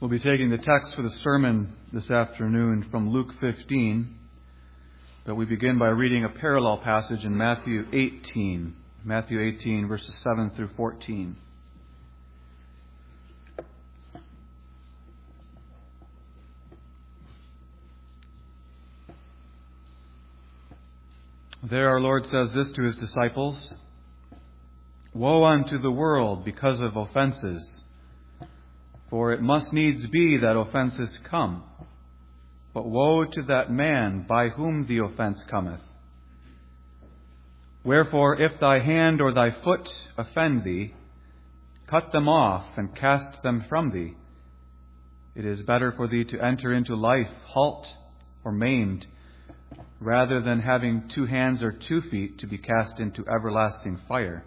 We'll be taking the text for the sermon this afternoon from Luke 15, but we begin by reading a parallel passage in Matthew 18. Matthew 18, verses 7 through 14. There our Lord says this to His disciples: "Woe unto the world because of offenses! For it must needs be that offenses come. But woe to that man by whom the offense cometh. Wherefore, if thy hand or thy foot offend thee, cut them off and cast them from thee. It is better for thee to enter into life halt or maimed, rather than having 2 hands or 2 feet to be cast into everlasting fire.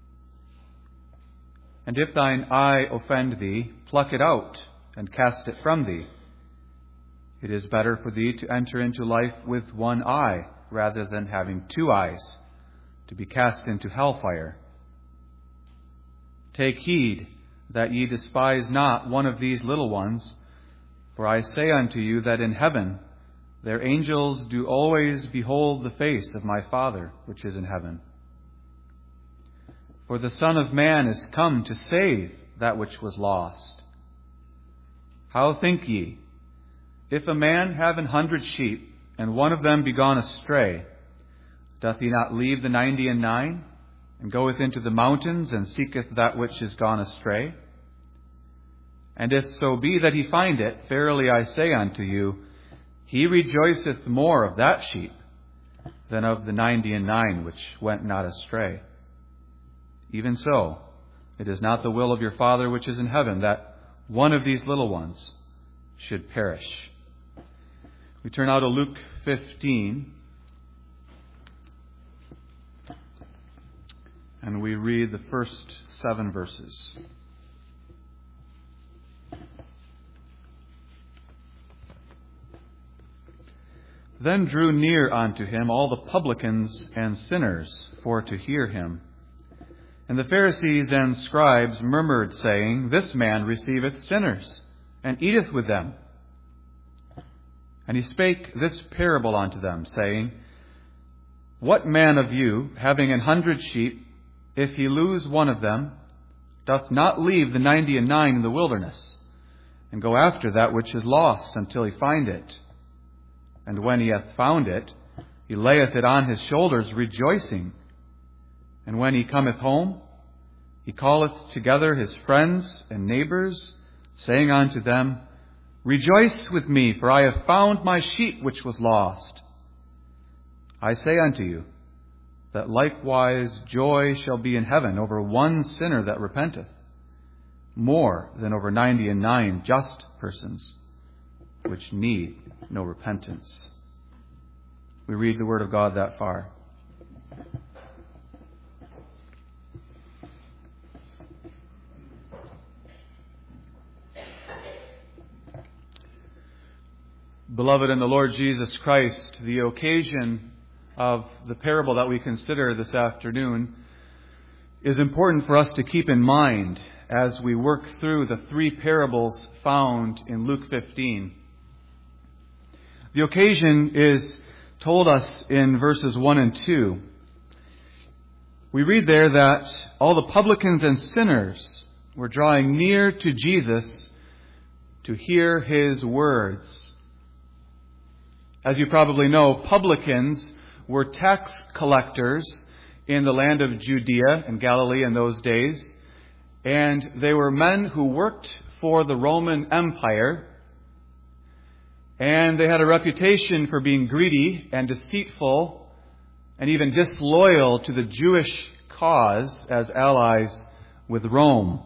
And if thine eye offend thee, pluck it out and cast it from thee. It is better for thee to enter into life with 1 eye, rather than having 2 eyes, to be cast into hellfire. Take heed that ye despise not one of these little ones, for I say unto you that in heaven their angels do always behold the face of my Father which is in heaven. For the Son of Man is come to save that which was lost. How think ye? If a man have 100 sheep, and one of them be gone astray, doth he not leave the 99, and goeth into the mountains, and seeketh that which is gone astray? And if so be that he find it, verily I say unto you, he rejoiceth more of that sheep than of the 99 which went not astray. Even so, it is not the will of your Father which is in heaven that one of these little ones should perish." We turn now to Luke 15, and we read the first 7 verses. Then drew near unto him all the publicans and sinners for to hear him. And the Pharisees and scribes murmured, saying, This man receiveth sinners, and eateth with them. And he spake this parable unto them, saying, What man of you, having 100 sheep, if he lose one of them, doth not leave the 99 in the wilderness, and go after that which is lost until he find it? And when he hath found it, he layeth it on his shoulders, rejoicing. And when he cometh home, he calleth together his friends and neighbors, saying unto them, Rejoice with me, for I have found my sheep which was lost. I say unto you, that likewise joy shall be in heaven over 1 sinner that repenteth, more than over 99 just persons, which need no repentance. We read the Word of God that far. Beloved in the Lord Jesus Christ, the occasion of the parable that we consider this afternoon is important for us to keep in mind as we work through the 3 parables found in Luke 15. The occasion is told us in verses 1 and 2. We read there that all the publicans and sinners were drawing near to Jesus to hear His words. As you probably know, publicans were tax collectors in the land of Judea and Galilee in those days. And they were men who worked for the Roman Empire. And they had a reputation for being greedy and deceitful and even disloyal to the Jewish cause as allies with Rome.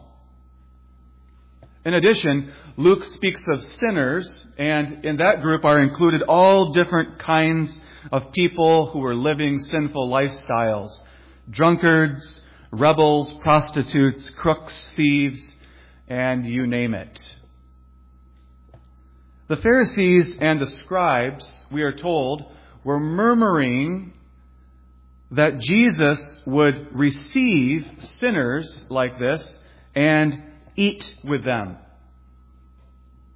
In addition, Luke speaks of sinners, and in that group are included all different kinds of people who were living sinful lifestyles. Drunkards, rebels, prostitutes, crooks, thieves, and you name it. The Pharisees and the scribes, we are told, were murmuring that Jesus would receive sinners like this and eat with them.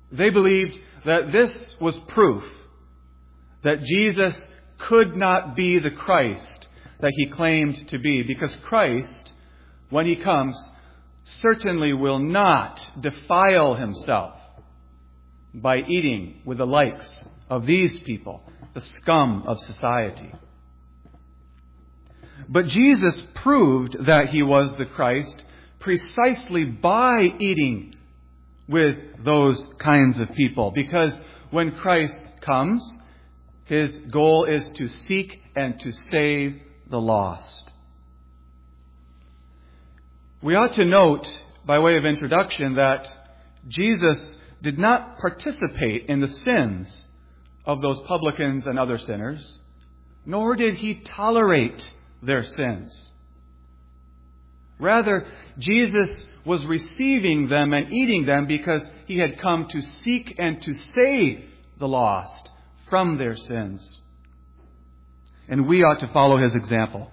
They believed that this was proof that Jesus could not be the Christ that he claimed to be, because Christ, when he comes, certainly will not defile himself by eating with the likes of these people, the scum of society. But Jesus proved that he was the Christ precisely by eating with those kinds of people, because when Christ comes, his goal is to seek and to save the lost. We ought to note, by way of introduction, that Jesus did not participate in the sins of those publicans and other sinners, nor did he tolerate their sins. Rather, Jesus was receiving them and eating them because he had come to seek and to save the lost from their sins. And we ought to follow his example.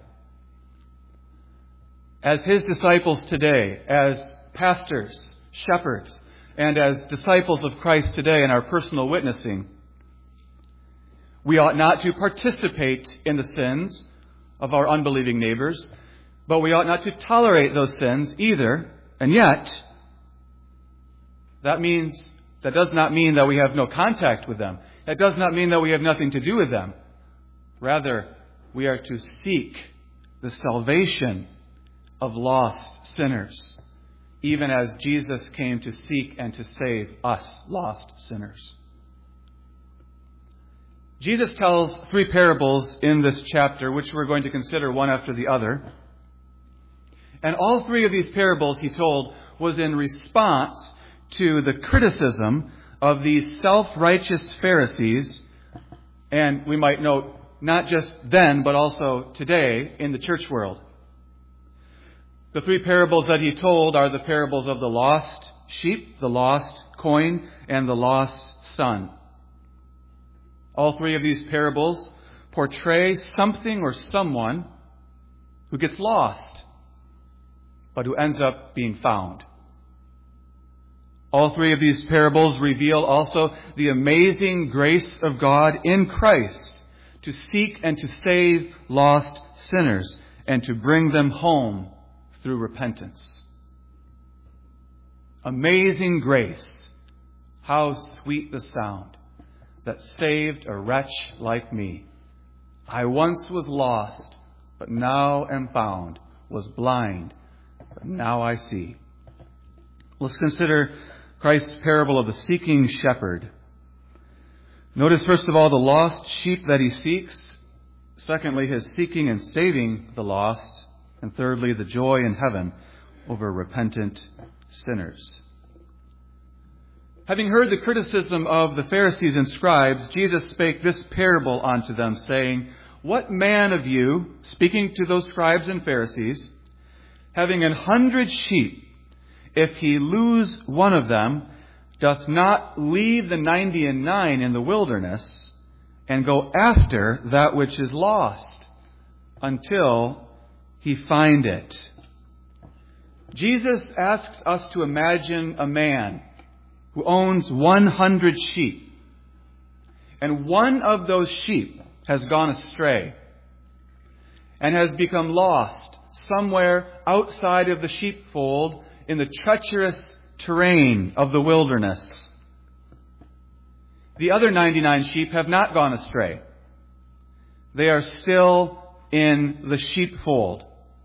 As his disciples today, as pastors, shepherds, and as disciples of Christ today in our personal witnessing, we ought not to participate in the sins of our unbelieving neighbors, but we ought not to tolerate those sins either. And yet, that does not mean that we have no contact with them. That does not mean that we have nothing to do with them. Rather, we are to seek the salvation of lost sinners, even as Jesus came to seek and to save us lost sinners. Jesus tells 3 parables in this chapter, which we're going to consider one after the other. And all 3 of these parables he told was in response to the criticism of these self-righteous Pharisees, and we might note, not just then, but also today in the church world. The 3 parables that he told are the parables of the lost sheep, the lost coin, and the lost son. All 3 of these parables portray something or someone who gets lost, but who ends up being found. All 3 of these parables reveal also the amazing grace of God in Christ to seek and to save lost sinners and to bring them home through repentance. Amazing grace, how sweet the sound that saved a wretch like me. I once was lost, but now am found, was blind, but now I see. Let's consider Christ's parable of the seeking shepherd. Notice, first of all, the lost sheep that he seeks. Secondly, his seeking and saving the lost. And thirdly, the joy in heaven over repentant sinners. Having heard the criticism of the Pharisees and scribes, Jesus spake this parable unto them, saying, What man of you, speaking to those scribes and Pharisees, having 100 sheep, if he lose one of them, doth not leave the 99 in the wilderness, and go after that which is lost, until he find it? Jesus asks us to imagine a man who owns 100 sheep, and one of those sheep has gone astray and has become lost somewhere outside of the sheepfold in the treacherous terrain of the wilderness. The other 99 sheep have not gone astray. They are still in the sheepfold.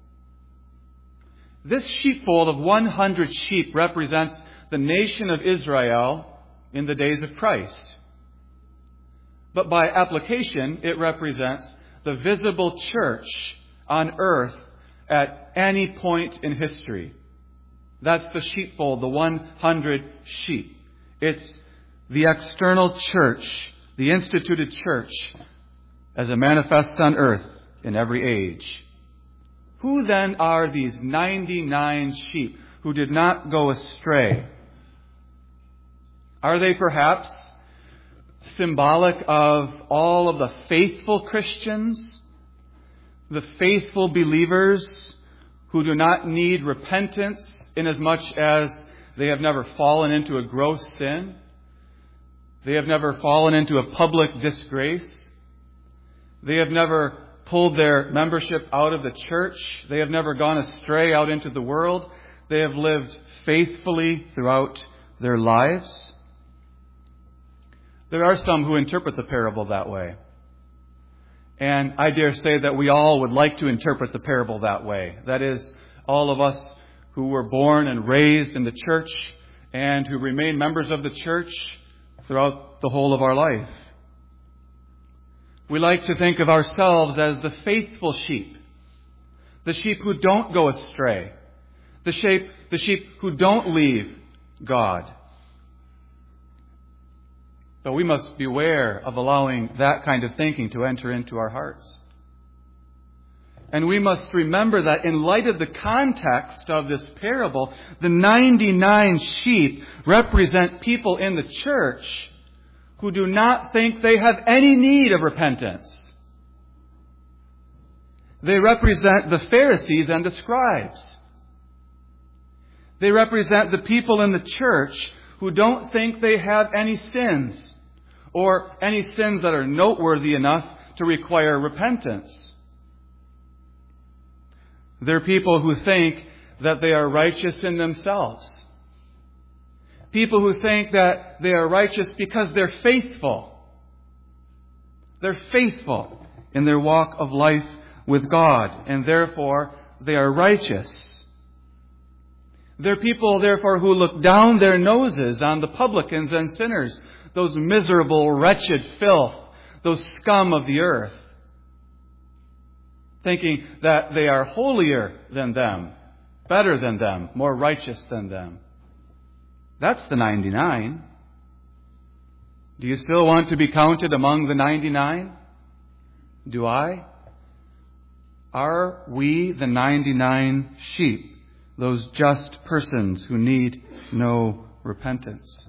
This sheepfold of 100 sheep represents the nation of Israel in the days of Christ. But by application, it represents the visible church on earth at any point in history. That's the sheepfold, the 100 sheep. It's the external church, the instituted church, as it manifests on earth in every age. Who then are these 99 sheep who did not go astray? Are they perhaps symbolic of all of the faithful Christians, the faithful believers who do not need repentance inasmuch as they have never fallen into a gross sin, They have never fallen into a public disgrace. They have never pulled their membership out of the church. They have never gone astray out into the world. They have lived faithfully throughout their lives. There are some who interpret the parable that way. And I dare say that we all would like to interpret the parable that way. That is, all of us who were born and raised in the church and who remain members of the church throughout the whole of our life. We like to think of ourselves as the faithful sheep, the sheep who don't go astray, the sheep who don't leave God. But we must beware of allowing that kind of thinking to enter into our hearts. And we must remember that in light of the context of this parable, the 99 sheep represent people in the church who do not think they have any need of repentance. They represent the Pharisees and the scribes. They represent the people in the church who don't think they have any sins, or any sins that are noteworthy enough to require repentance. They're people who think that they are righteous in themselves. People who think that they are righteous because they're faithful. They're faithful in their walk of life with God, and therefore they are righteous. They're people, therefore, who look down their noses on the publicans and sinners, those miserable, wretched filth, those scum of the earth, thinking that they are holier than them, better than them, more righteous than them. That's the 99. Do you still want to be counted among the 99? Do I? Are we the 99 sheep, those just persons who need no repentance?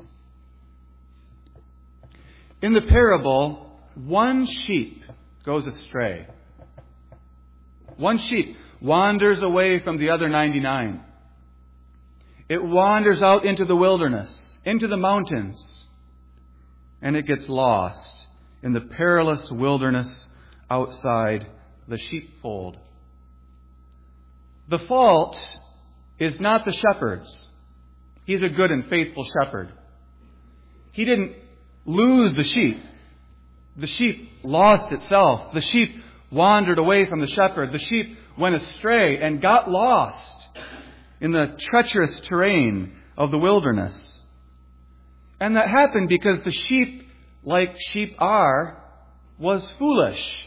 In the parable, one sheep goes astray. One sheep wanders away from the other 99. It wanders out into the wilderness, into the mountains, and it gets lost in the perilous wilderness outside the sheepfold. The fault is not the shepherd's. He's a good and faithful shepherd. He didn't lose the sheep. The sheep lost itself. The sheep wandered away from the shepherd. The sheep went astray and got lost in the treacherous terrain of the wilderness. And that happened because the sheep, like sheep are, was foolish.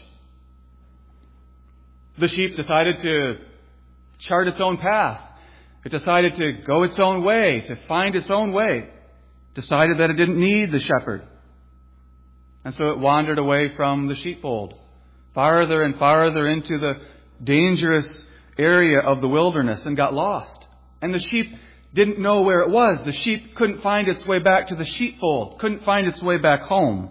The sheep decided to chart its own path. It decided to go its own way, to find its own way. Decided that it didn't need the shepherd. And so it wandered away from the sheepfold, farther and farther into the dangerous area of the wilderness, and got lost. And the sheep didn't know where it was. The sheep couldn't find its way back to the sheepfold, couldn't find its way back home.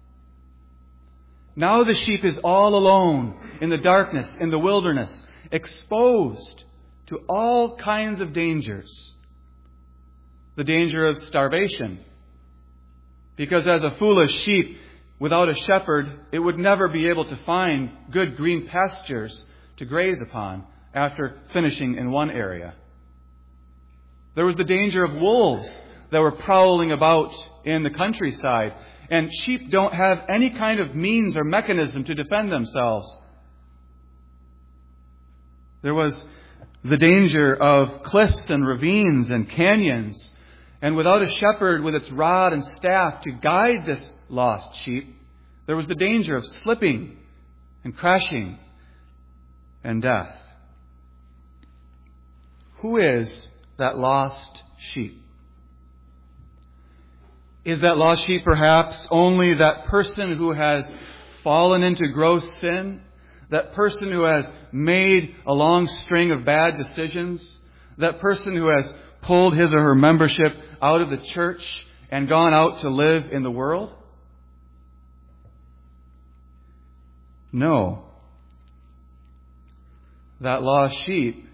Now the sheep is all alone in the darkness, in the wilderness, exposed to all kinds of dangers. The danger of starvation. Because as a foolish sheep, without a shepherd, it would never be able to find good green pastures to graze upon after finishing in one area. There was the danger of wolves that were prowling about in the countryside. And sheep don't have any kind of means or mechanism to defend themselves. There was the danger of cliffs and ravines and canyons. And without a shepherd with its rod and staff to guide this lost sheep, there was the danger of slipping and crashing and death. Who is that lost sheep? Is that lost sheep perhaps only that person who has fallen into gross sin? That person who has made a long string of bad decisions? That person who has pulled his or her membership out of the church and gone out to live in the world? No. That lost sheep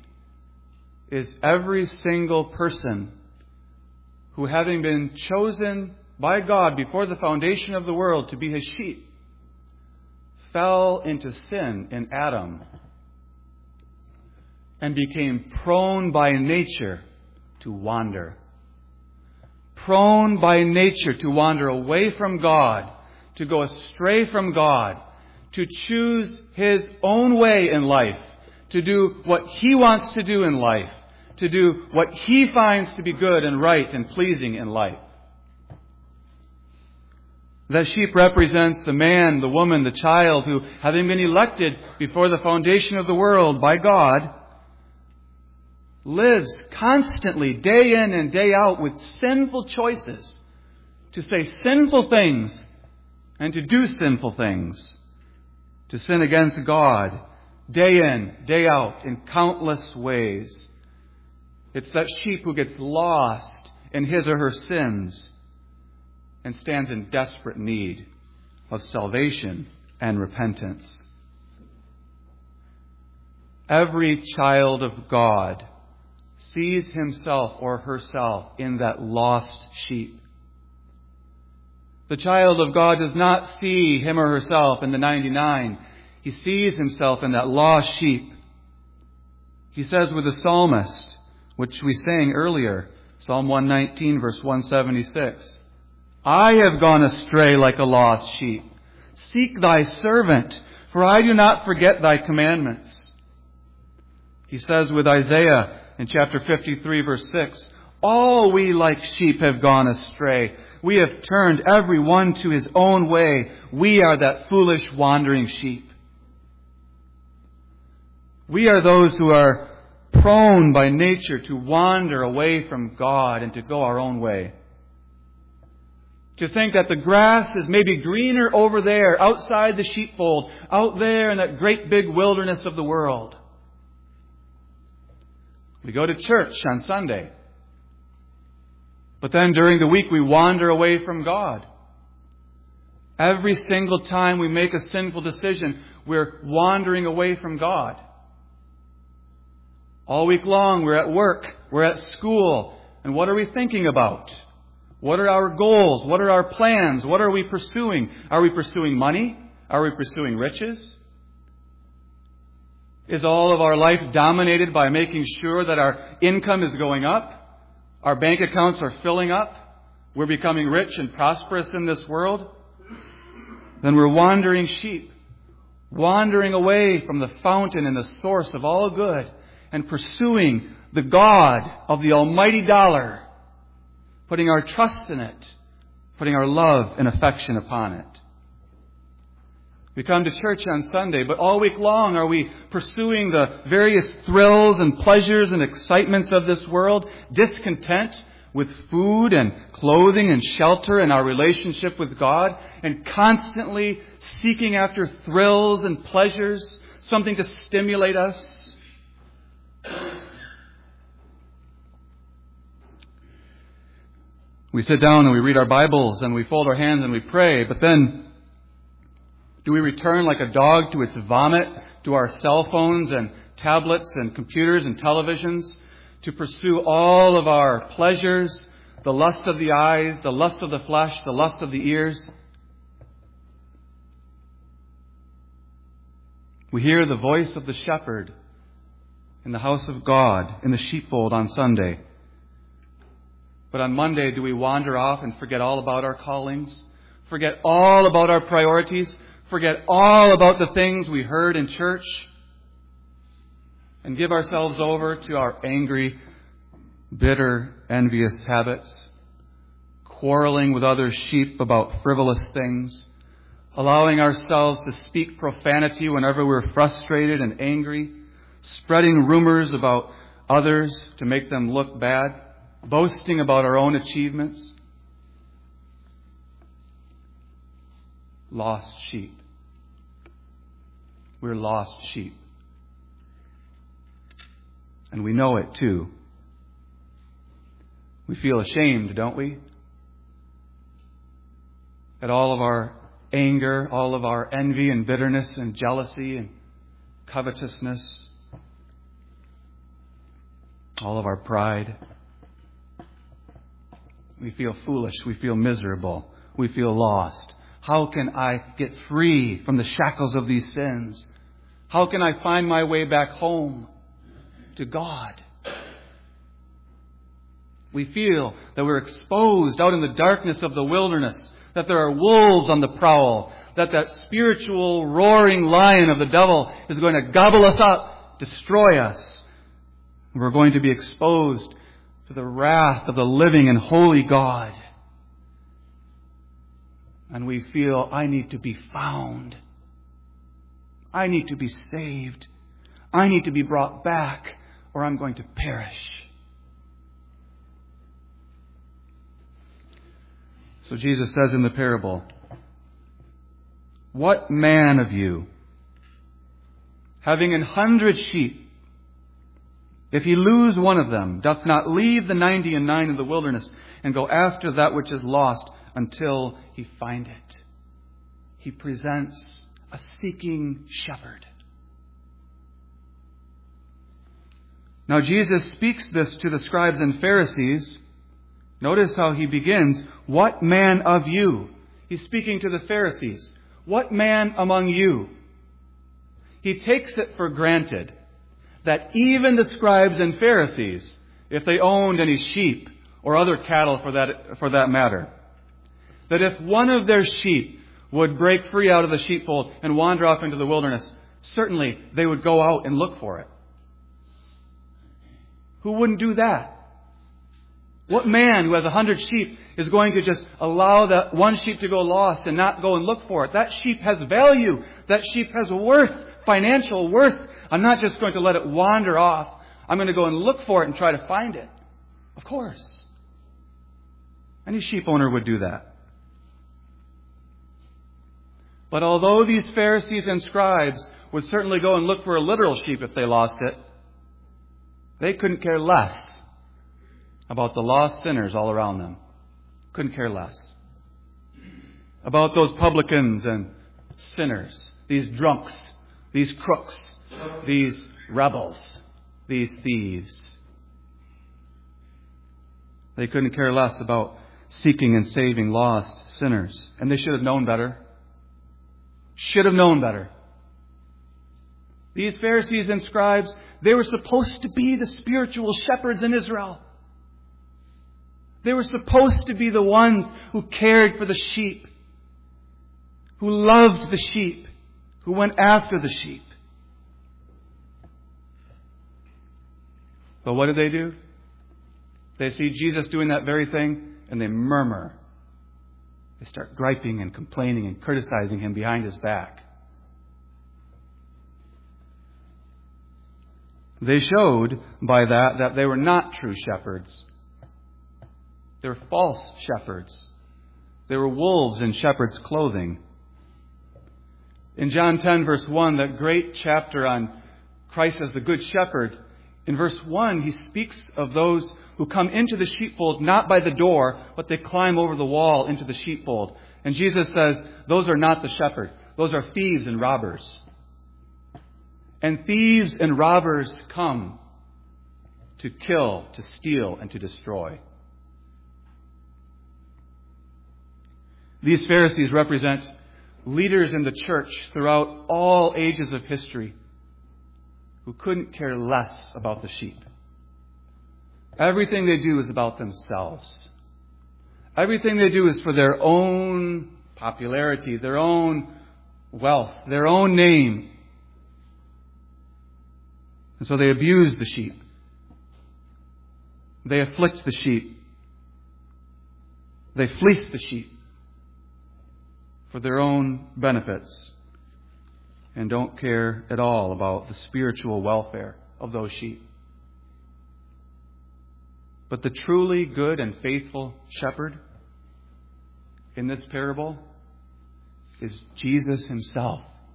is every single person who, having been chosen by God before the foundation of the world to be His sheep, fell into sin in Adam and became prone by nature to wander. Prone by nature to wander away from God, to go astray from God, to choose his own way in life, to do what he wants to do in life, to do what he finds to be good and right and pleasing in life. The sheep represents the man, the woman, the child who, having been elected before the foundation of the world by God, lives constantly, day in and day out, with sinful choices, to say sinful things and to do sinful things, to sin against God, day in, day out, in countless ways. It's that sheep who gets lost in his or her sins and stands in desperate need of salvation and repentance. Every child of God sees himself or herself in that lost sheep. The child of God does not see him or herself in the 99. He sees himself in that lost sheep. He says with the psalmist, which we sang earlier, Psalm 119, verse 176, I have gone astray like a lost sheep. Seek thy servant, for I do not forget thy commandments. He says with Isaiah in chapter 53, verse 6, all we like sheep have gone astray. We have turned every one to his own way. We are that foolish wandering sheep. We are those who are prone by nature to wander away from God and to go our own way. To think that the grass is maybe greener over there, outside the sheepfold, out there in that great big wilderness of the world. We go to church on Sunday. But then during the week we wander away from God. Every single time we make a sinful decision, we're wandering away from God. All week long we're at work, we're at school, and what are we thinking about? What are our goals? What are our plans? What are we pursuing? Are we pursuing money? Are we pursuing riches? Is all of our life dominated by making sure that our income is going up? Our bank accounts are filling up? We're becoming rich and prosperous in this world? Then we're wandering sheep, wandering away from the fountain and the source of all good and pursuing the God of the almighty dollar, putting our trust in it, putting our love and affection upon it. We come to church on Sunday, but all week long are we pursuing the various thrills and pleasures and excitements of this world, discontent with food and clothing and shelter and our relationship with God, and constantly seeking after thrills and pleasures, something to stimulate us. We sit down and we read our Bibles and we fold our hands and we pray, but then do we return like a dog to its vomit, to our cell phones and tablets and computers and televisions, to pursue all of our pleasures, the lust of the eyes, the lust of the flesh, the lust of the ears? We hear the voice of the shepherd in the house of God, in the sheepfold on Sunday. But on Monday, do we wander off and forget all about our callings? Forget all about our priorities? Forget all about the things we heard in church? And give ourselves over to our angry, bitter, envious habits? Quarreling with other sheep about frivolous things? Allowing ourselves to speak profanity whenever we're frustrated and angry? Spreading rumors about others to make them look bad? Boasting about our own achievements? Lost sheep. We're lost sheep. And we know it too. We feel ashamed, don't we? At all of our anger, all of our envy and bitterness and jealousy and covetousness, all of our pride. We feel foolish. We feel miserable. We feel lost. How can I get free from the shackles of these sins? How can I find my way back home to God? We feel that we're exposed out in the darkness of the wilderness, that there are wolves on the prowl, that spiritual roaring lion of the devil is going to gobble us up, destroy us. We're going to be exposed to the wrath of the living and holy God. And we feel, I need to be found. I need to be saved. I need to be brought back, or I'm going to perish. So Jesus says in the parable, what man of you, having 100 sheep, if he lose one of them, doth not leave the 99 in the wilderness and go after that which is lost until he find it? He presents a seeking shepherd. Now Jesus speaks this to the scribes and Pharisees. Notice how he begins, what man of you? He's speaking to the Pharisees. What man among you? He takes it for granted that even the scribes and Pharisees, if they owned any sheep or other cattle for that matter, that if one of their sheep would break free out of the sheepfold and wander off into the wilderness, certainly they would go out and look for it. Who wouldn't do that? What man who has 100 sheep is going to just allow that one sheep to go lost and not go and look for it? That sheep has value. That sheep has worth, financial worth. I'm not just going to let it wander off. I'm going to go and look for it and try to find it. Of course. Any sheep owner would do that. But although these Pharisees and scribes would certainly go and look for a literal sheep if they lost it, they couldn't care less about the lost sinners all around them. Couldn't care less. About those publicans and sinners, these drunks, these crooks, these rebels, these thieves. They couldn't care less about seeking and saving lost sinners. And they should have known better. Should have known better. These Pharisees and scribes, they were supposed to be the spiritual shepherds in Israel. They were supposed to be the ones who cared for the sheep, who loved the sheep, who went after the sheep. But what do? They see Jesus doing that very thing and they murmur. They start griping and complaining and criticizing him behind his back. They showed by that they were not true shepherds. They were false shepherds. They were wolves in shepherd's clothing. In John 10, verse 1, that great chapter on Christ as the Good Shepherd, in verse 1, he speaks of those who come into the sheepfold not by the door, but they climb over the wall into the sheepfold. And Jesus says, those are not the shepherd. Those are thieves and robbers. And thieves and robbers come to kill, to steal, and to destroy. These Pharisees represent leaders in the church throughout all ages of history who couldn't care less about the sheep. Everything they do is about themselves. Everything they do is for their own popularity, their own wealth, their own name. And so they abuse the sheep. They afflict the sheep. They fleece the sheep for their own benefits and don't care at all about the spiritual welfare of those sheep. But the truly good and faithful shepherd in this parable is Jesus himself.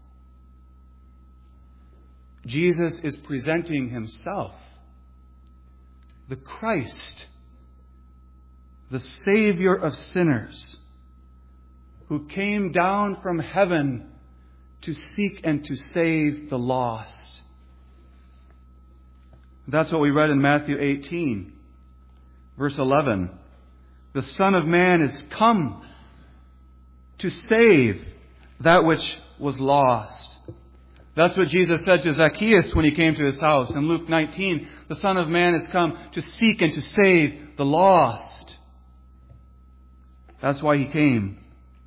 Jesus is presenting himself, the Christ, the Savior of sinners, who came down from heaven to seek and to save the lost. That's what we read in Matthew 18, verse 11. The Son of Man is come to save that which was lost. That's what Jesus said to Zacchaeus when he came to his house. In Luke 19, the Son of Man has come to seek and to save the lost. That's why he came.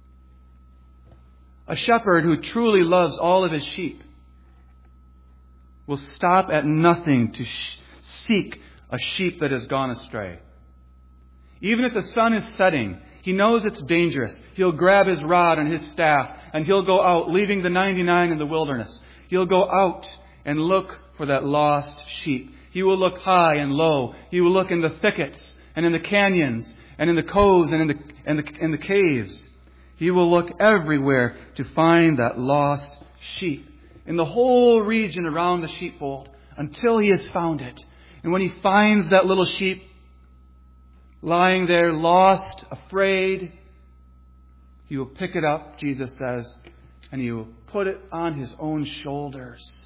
A shepherd who truly loves all of his sheep will stop at nothing to seek a sheep that has gone astray. Even if the sun is setting, he knows it's dangerous. He'll grab his rod and his staff and he'll go out, leaving the 99 in the wilderness. He'll go out and look for that lost sheep. He will look high and low. He will look in the thickets and in the canyons and in the coves and in the caves. He will look everywhere to find that lost sheep in the whole region around the sheepfold until he has found it. And when he finds that little sheep lying there, lost, afraid, he will pick it up, Jesus says, and he will put it on his own shoulders.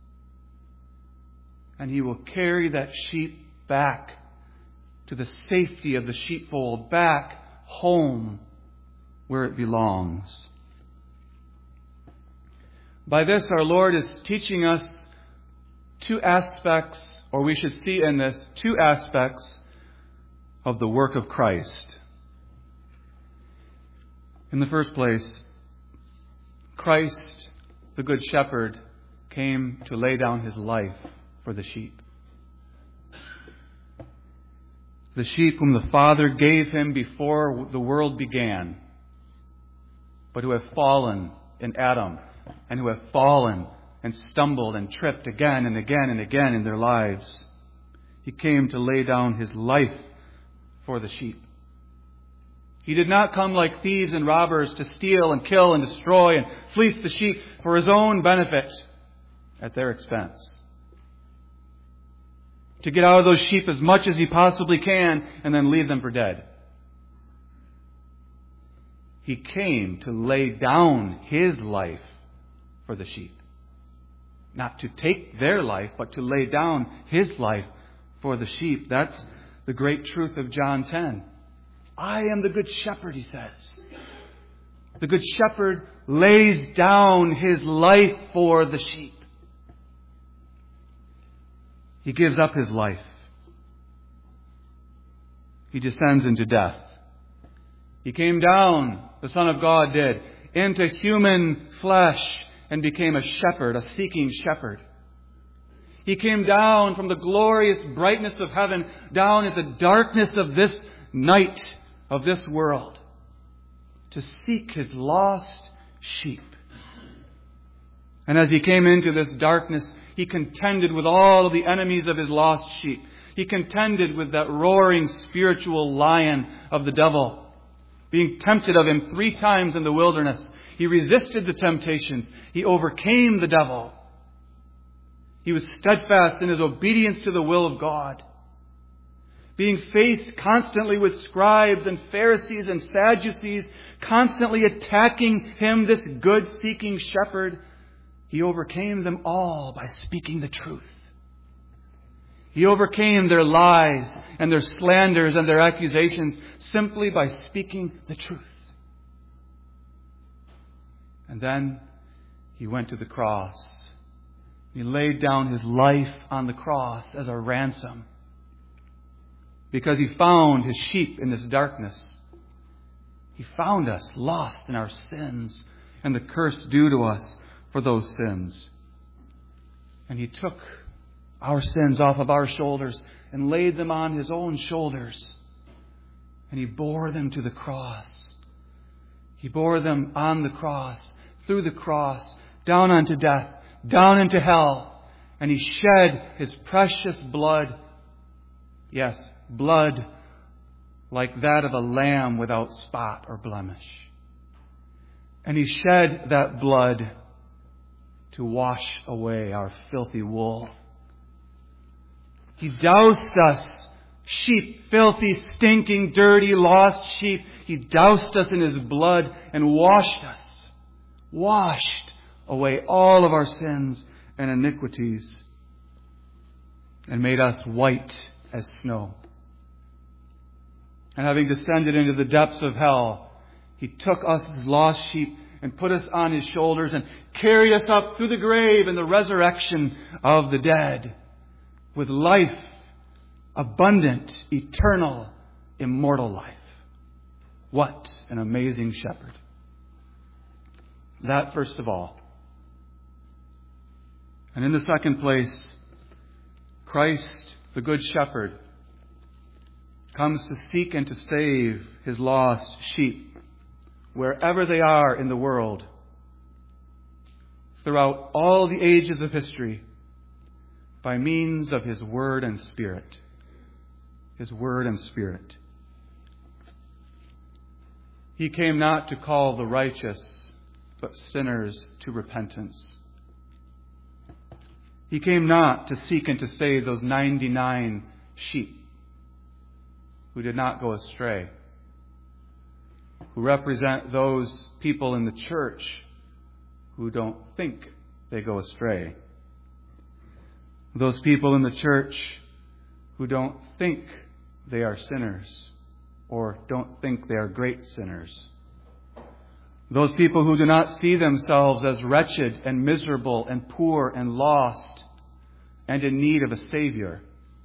And he will carry that sheep back to the safety of the sheepfold, back home where it belongs. By this, our Lord is teaching us two aspects, or we should see in this two aspects of the work of Christ. In the first place, Christ, the Good Shepherd, came to lay down his life for the sheep. The sheep whom the Father gave him before the world began, but who have fallen in Adam, and who have fallen and stumbled and tripped again and again and again in their lives. He came to lay down his life for the sheep. He did not come like thieves and robbers to steal and kill and destroy and fleece the sheep for his own benefit at their expense. To get out of those sheep as much as he possibly can and then leave them for dead. He came to lay down his life for the sheep. Not to take their life, but to lay down his life for the sheep. That's the great truth of John 10. I am the good shepherd, he says. The good shepherd lays down his life for the sheep. He gives up his life. He descends into death. He came down, the Son of God did, into human flesh and became a shepherd, a seeking shepherd. He came down from the glorious brightness of heaven, down into the darkness of this night, of this world, to seek his lost sheep. And as he came into this darkness, he contended with all of the enemies of his lost sheep. He contended with that roaring spiritual lion of the devil, being tempted of him 3 times in the wilderness. He resisted the temptations. He overcame the devil. He was steadfast in his obedience to the will of God. Being faced constantly with scribes and Pharisees and Sadducees, constantly attacking him, this good seeking shepherd, he overcame them all by speaking the truth. He overcame their lies and their slanders and their accusations simply by speaking the truth. And then he went to the cross. He laid down his life on the cross as a ransom, because he found his sheep in this darkness. He found us lost in our sins and the curse due to us for those sins. And he took our sins off of our shoulders and laid them on his own shoulders. And he bore them to the cross. He bore them on the cross, through the cross, down unto death, down into hell. And he shed his precious blood. Yes, blood like that of a lamb without spot or blemish. And he shed that blood to wash away our filthy wool. He doused us, sheep, filthy, stinking, dirty, lost sheep. He doused us in his blood and washed us. Washed away all of our sins and iniquities and made us white as snow. And having descended into the depths of hell, He took us as lost sheep and put us on His shoulders and carried us up through the grave and the resurrection of the dead with life, abundant, eternal, immortal life. What an amazing shepherd. That first of all. And in the second place, Christ, the Good Shepherd, comes to seek and to save His lost sheep wherever they are in the world, throughout all the ages of history, by means of His Word and Spirit. His Word and Spirit. He came not to call the righteous, but sinners to repentance. He came not to seek and to save those 99 sheep who did not go astray, who represent those people in the church who don't think they go astray. Those people in the church who don't think they are sinners or don't think they are great sinners. Those people who do not see themselves as wretched and miserable and poor and lost and in need of a Savior.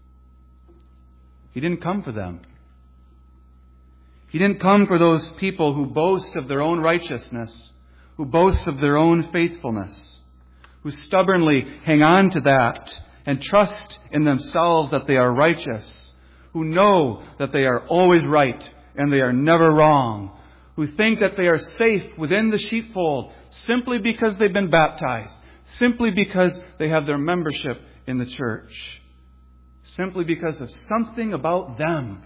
He didn't come for them. He didn't come for those people who boast of their own righteousness, who boast of their own faithfulness, who stubbornly hang on to that and trust in themselves that they are righteous, who know that they are always right and they are never wrong, who think that they are safe within the sheepfold simply because they've been baptized, simply because they have their membership in the church, simply because of something about them.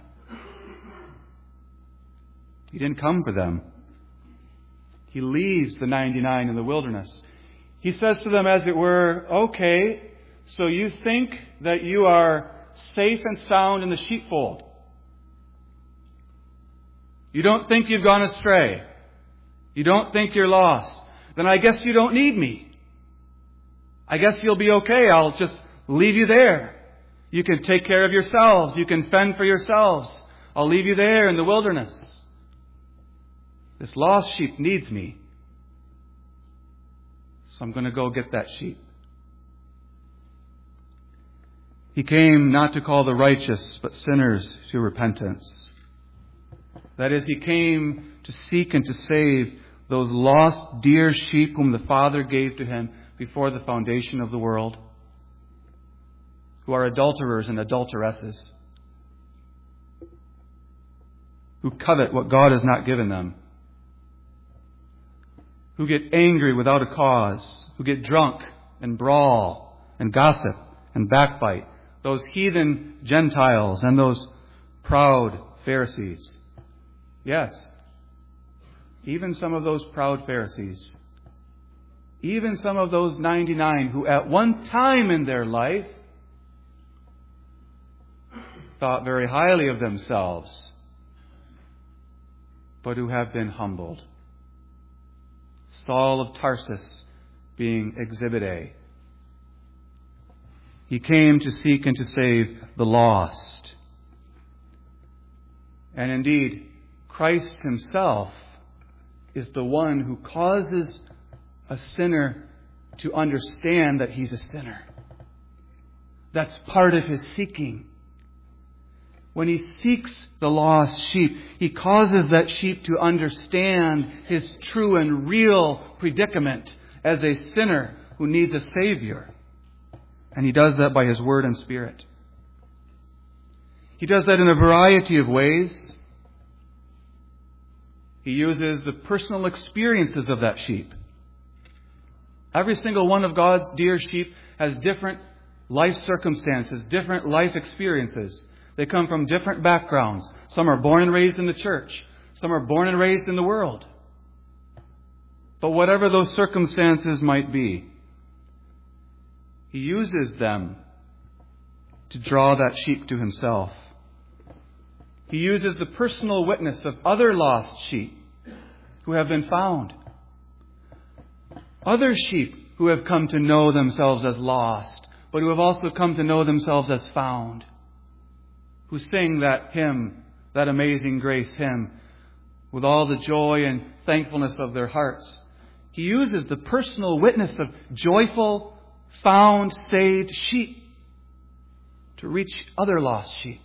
He didn't come for them. He leaves the 99 in the wilderness. He says to them, as it were, okay, so you think that you are safe and sound in the sheepfold. You don't think you've gone astray. You don't think you're lost. Then I guess you don't need me. I guess you'll be okay. I'll just leave you there. You can take care of yourselves. You can fend for yourselves. I'll leave you there in the wilderness. This lost sheep needs me. So I'm going to go get that sheep. He came not to call the righteous, but sinners to repentance. That is, He came to seek and to save those lost dear sheep whom the Father gave to Him before the foundation of the world, who are adulterers and adulteresses, who covet what God has not given them, who get angry without a cause, who get drunk and brawl and gossip and backbite, those heathen Gentiles and those proud Pharisees. Yes, even some of those proud Pharisees, even some of those 99 who at one time in their life thought very highly of themselves, but who have been humbled. Saul of Tarsus being Exhibit A. He came to seek and to save the lost. And indeed, Christ Himself is the one who causes a sinner to understand that he's a sinner. That's part of His seeking. When He seeks the lost sheep, He causes that sheep to understand his true and real predicament as a sinner who needs a Savior. And He does that by His Word and Spirit. He does that in a variety of ways. He uses the personal experiences of that sheep. Every single one of God's dear sheep has different life circumstances, different life experiences. They come from different backgrounds. Some are born and raised in the church. Some are born and raised in the world. But whatever those circumstances might be, He uses them to draw that sheep to Himself. He uses the personal witness of other lost sheep who have been found. Other sheep who have come to know themselves as lost, but who have also come to know themselves as found. Who sing that hymn that Amazing Grace hymn with all the joy and thankfulness of their hearts. He uses the personal witness of joyful, found, saved sheep to reach other lost sheep.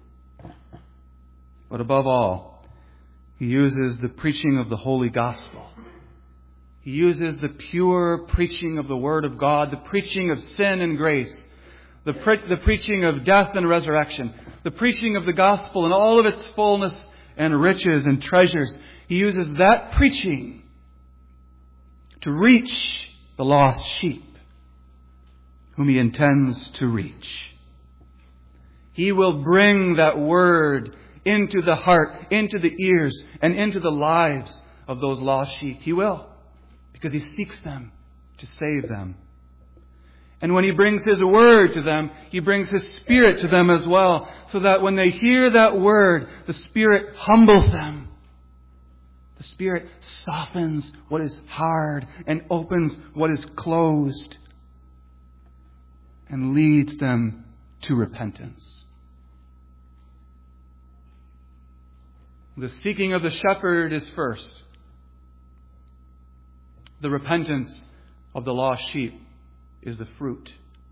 But above all, he uses the preaching of the Holy Gospel. He uses the pure preaching of the Word of God, the preaching of sin and grace, the preaching of death and resurrection, the preaching of the Gospel in all of its fullness and riches and treasures. He uses that preaching to reach the lost sheep whom he intends to reach. He will bring that Word into the heart, into the ears, and into the lives of those lost sheep. He will, because he seeks them to save them. And when he brings his Word to them, he brings his Spirit to them as well, so that when they hear that Word, the Spirit humbles them. The Spirit softens what is hard and opens what is closed and leads them to repentance. The seeking of the shepherd is first. The repentance of the lost sheep is the fruit.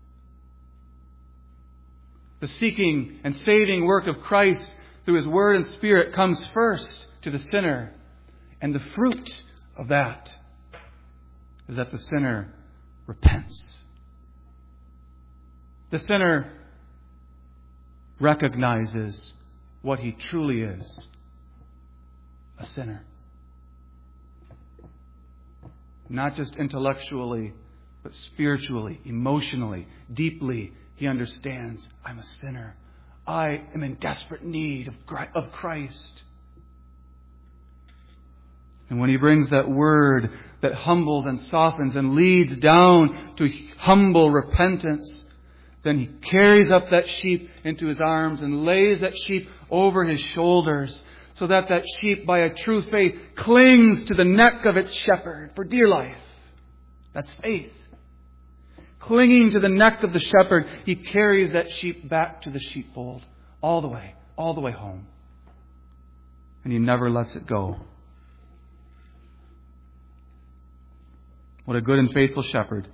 The seeking and saving work of Christ through His Word and Spirit comes first to the sinner. And the fruit of that is that the sinner repents. The sinner recognizes what he truly is, a sinner. Not just intellectually, but spiritually, emotionally, deeply, he understands, I'm a sinner. I am in desperate need of Christ. And when he brings that Word that humbles and softens and leads down to humble repentance, then he carries up that sheep into his arms and lays that sheep over his shoulders, so that that sheep, by a true faith, clings to the neck of its shepherd for dear life. That's faith. Clinging to the neck of the shepherd, he carries that sheep back to the sheepfold, all the way home. And he never lets it go. What a good and faithful shepherd.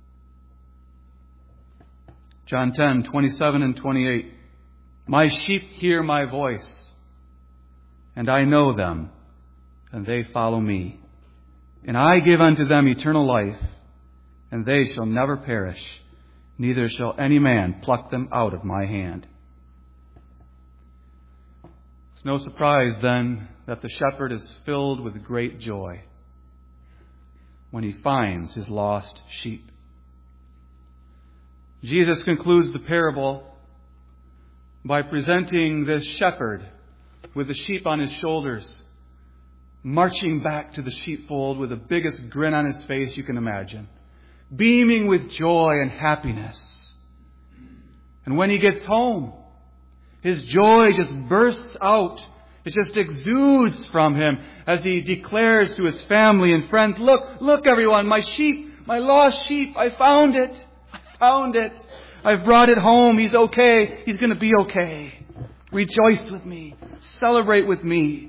John 10, 27 and 28. My sheep hear my voice, and I know them, and they follow me. And I give unto them eternal life, and they shall never perish, neither shall any man pluck them out of my hand. It's no surprise, then, that the shepherd is filled with great joy when he finds his lost sheep. Jesus concludes the parable by presenting this shepherd with the sheep on his shoulders, marching back to the sheepfold with the biggest grin on his face you can imagine, beaming with joy and happiness. And when he gets home, his joy just bursts out. It just exudes from him as he declares to his family and friends, look everyone, my sheep, my lost sheep, I found it. I've brought it home. He's okay. He's going to be okay. Rejoice with me. Celebrate with me.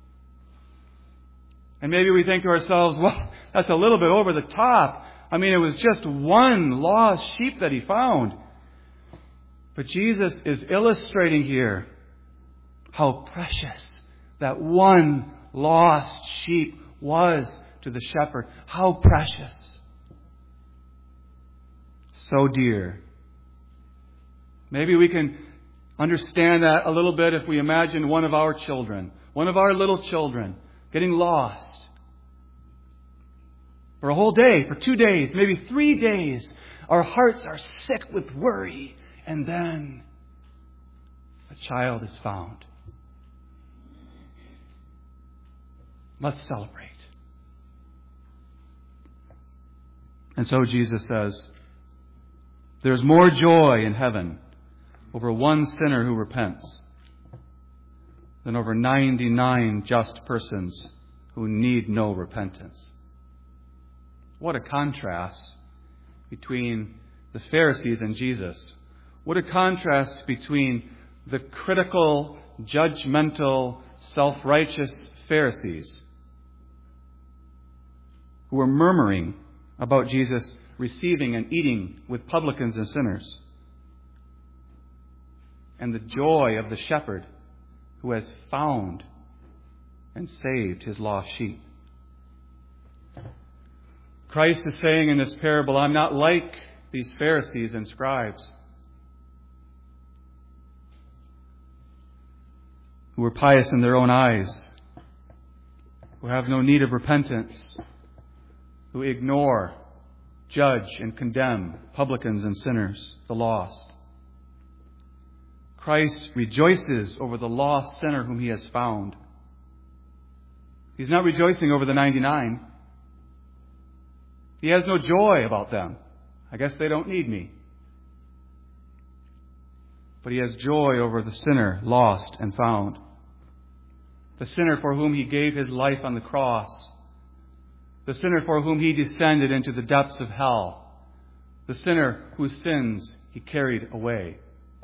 And maybe we think to ourselves, well, that's a little bit over the top. I mean, it was just one lost sheep that he found. But Jesus is illustrating here how precious that one lost sheep was to the shepherd. How precious. So dear. Maybe we can understand that a little bit if we imagine one of our children, one of our little children, getting lost for a whole day, for 2 days, maybe 3 days. Our hearts are sick with worry, and then a child is found. Let's celebrate. And so Jesus says, there's more joy in heaven over one sinner who repents than over 99 just persons who need no repentance. What a contrast between the Pharisees and Jesus. What a contrast between the critical judgmental, self-righteous Pharisees who were murmuring about Jesus receiving and eating with publicans and sinners, and the joy of the shepherd who has found and saved his lost sheep. Christ is saying in this parable, I'm not like these Pharisees and scribes who are pious in their own eyes, who have no need of repentance, who ignore, judge, and condemn publicans and sinners, the lost. Christ rejoices over the lost sinner whom he has found. He's not rejoicing over the 99. He has no joy about them. I guess they don't need me. But he has joy over the sinner, lost and found. The sinner for whom he gave his life on the cross. The sinner for whom he descended into the depths of hell. The sinner whose sins he carried away.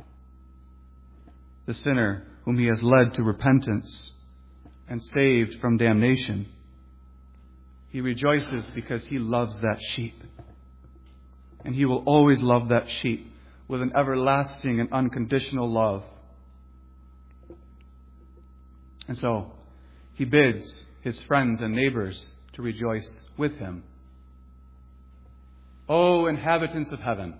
The sinner whom he has led to repentance and saved from damnation. He rejoices because he loves that sheep. And he will always love that sheep with an everlasting and unconditional love. And so, he bids his friends and neighbors to rejoice with him. O inhabitants of heaven!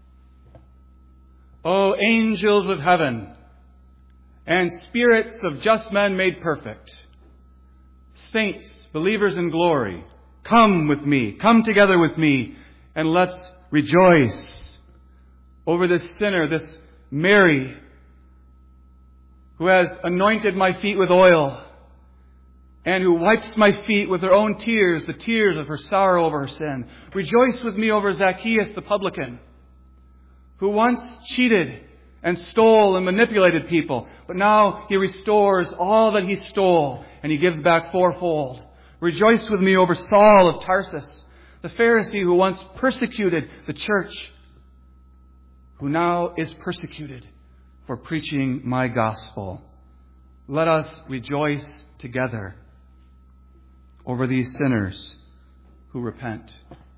O angels of heaven! And spirits of just men made perfect! Saints, believers in glory, come with me, come together with me, and let's rejoice over this sinner, this Mary, who has anointed my feet with oil, and who wipes my feet with her own tears, the tears of her sorrow over her sin. Rejoice with me over Zacchaeus the publican, who once cheated and stole and manipulated people, but now he restores all that he stole, and he gives back fourfold. Rejoice with me over Saul of Tarsus, the Pharisee who once persecuted the church, who now is persecuted for preaching my gospel. Let us rejoice together over these sinners who repent.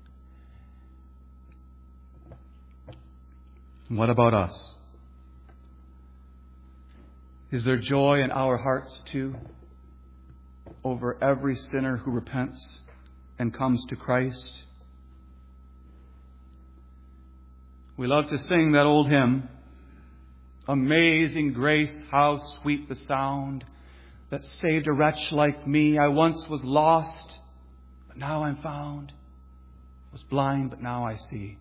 And what about us? Is there joy in our hearts too over every sinner who repents and comes to Christ? We love to sing that old hymn, Amazing Grace, how sweet the sound that saved a wretch like me. I once was lost, but now I'm found. Was blind, but now I see.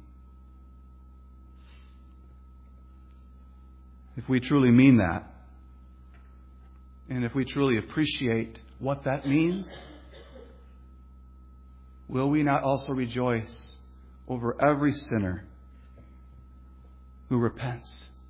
If we truly mean that, and if we truly appreciate what that means, will we not also rejoice over every sinner who repents?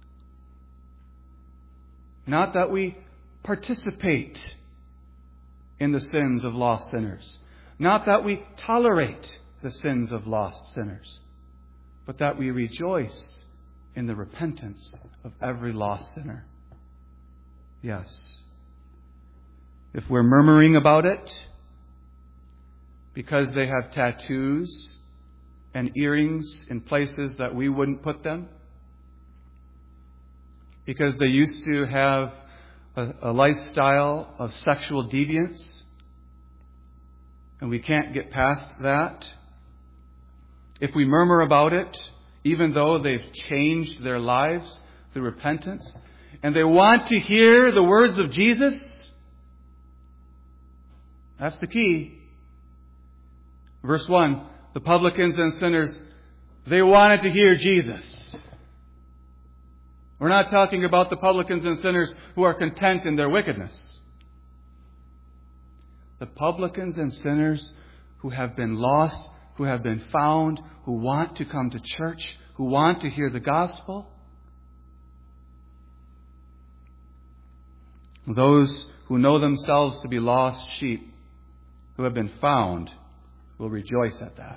Not that we participate in the sins of lost sinners. Not that we tolerate the sins of lost sinners. But that we rejoice in the repentance of every lost sinner. Yes. If we're murmuring about it because they have tattoos and earrings in places that we wouldn't put them, because they used to have a lifestyle of sexual deviance, and we can't get past that. If we murmur about it, even though they've changed their lives through repentance, and they want to hear the words of Jesus, that's the key. Verse 1, the publicans and sinners, they wanted to hear Jesus. We're not talking about the publicans and sinners who are content in their wickedness. The publicans and sinners who have been lost, who have been found, who want to come to church, who want to hear the gospel. Those who know themselves to be lost sheep, who have been found, will rejoice at that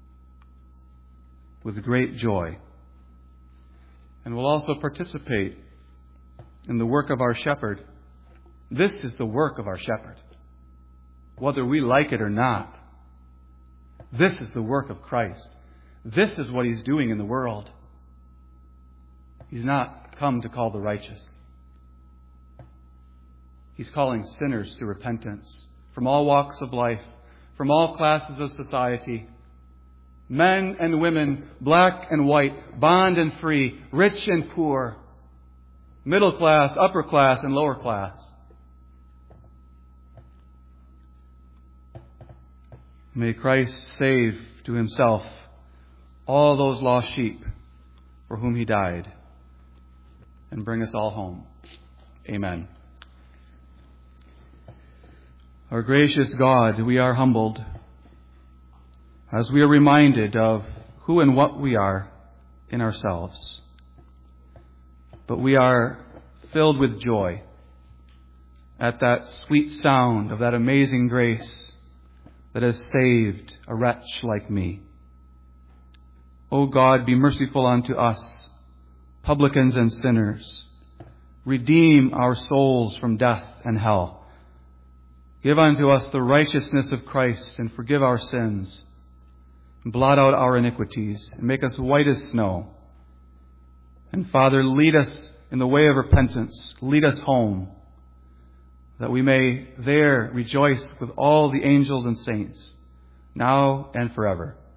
with great joy. And will also participate in the work of our shepherd This is the work of our shepherd. Whether we like it or not, this is the work of Christ. This is what He's doing in the world. He's not come to call the righteous. He's calling sinners to repentance from all walks of life, from all classes of society. Men and women, black and white, bond and free, rich and poor, middle class, upper class, and lower class. May Christ save to Himself all those lost sheep for whom He died, and bring us all home. Amen. Our gracious God, we are humbled as we are reminded of who and what we are in ourselves. But we are filled with joy at that sweet sound of that amazing grace that has saved a wretch like me. O God, be merciful unto us, publicans and sinners. Redeem our souls from death and hell. Give unto us the righteousness of Christ and forgive our sins. Blot out our iniquities and make us white as snow. And Father, lead us in the way of repentance. Lead us home, that we may there rejoice with all the angels and saints, now and forever.